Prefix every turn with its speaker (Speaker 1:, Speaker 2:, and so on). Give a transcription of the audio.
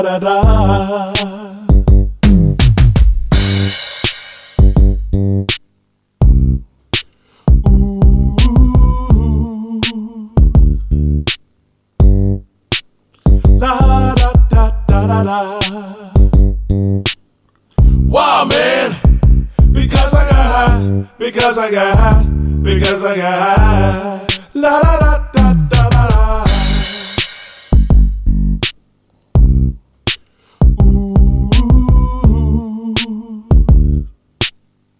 Speaker 1: da da. La da da da da da. Wow, man, because I got high, because I got high, because I got high. La da da.